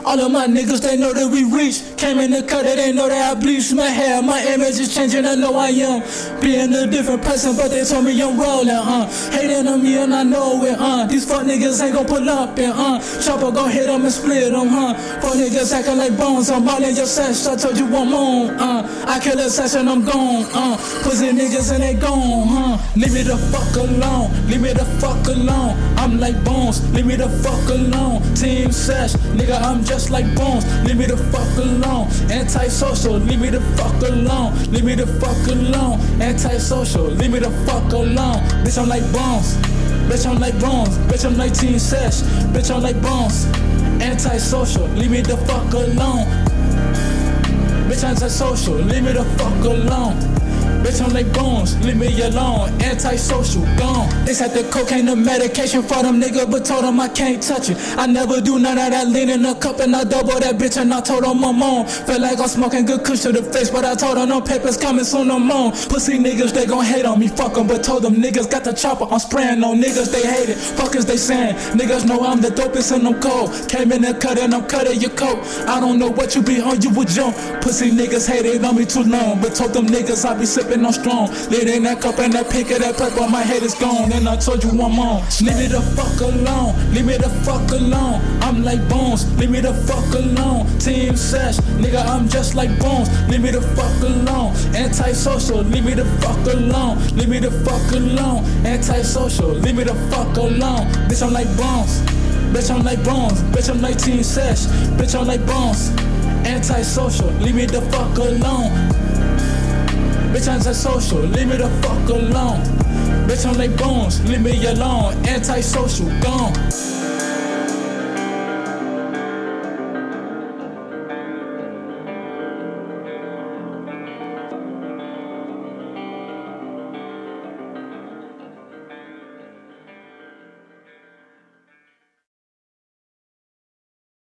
All of my niggas, they know that we reach. Came in the cut, they know that I bleach my hair. My image is changing, I know I am being a different person, but they told me I'm rolling, hating on me and I know it, These fuck niggas ain't gon' pull up and, Chopper gon' hit them and split them, Fuck niggas acting like bones, I'm all in your sesh, I told you I'm on, I kill a session, I'm gone, Pussy niggas and they gone, Leave me the fuck alone, leave me the fuck alone. I'm like Bones, leave me the fuck alone. Team Sesh, nigga, I'm just like Bones. Leave me the fuck alone. Antisocial, leave me the fuck alone. Leave me the fuck alone. Antisocial, leave me the fuck alone. Bitch, I'm like Bones. Bitch, I'm like Bones. Bitch, I'm like Team Sesh. Bitch, I'm like Bones. Antisocial, leave me the fuck alone. Bitch, antisocial, leave me the fuck alone. Bitch, I'm like Bones, leave me alone. Antisocial, gone. They said the cocaine, the medication for them niggas, but told them I can't touch it. I never do none of that lean in the cup, and I double that bitch, and I told them I'm on. Felt like I'm smoking good kush to the face, but I told them no papers coming soon, I'm on. Pussy niggas, they gon' hate on me, fuck them, but told them niggas got the chopper, I'm spraying on niggas, they hate it. Fuckers, they saying, niggas know I'm the dopest and I'm cold. Came in the cut and I'm cutting your coat. I don't know what you be on, you would jump. Pussy niggas hated on me too long, but told them niggas I be sipping on strong. Lit in that cup and that pink of that purple, my head is gone, and I told you I'm on. Leave me the fuck alone, leave me the fuck alone. I'm like Bones, leave me the fuck alone. Team Sesh, nigga, I'm just like Bones. Leave me the fuck alone. Antisocial, leave me the fuck alone. Leave me the fuck alone. Antisocial, leave me the fuck alone. Bitch, I'm like Bones. Bitch, I'm like Bones. Bitch, I'm like Team Sesh. Bitch, I'm like Bones. Antisocial, leave me the fuck alone. Bitch, antisocial, leave me the fuck alone. Bitch, I'm like Bones, leave me alone. Antisocial, gone.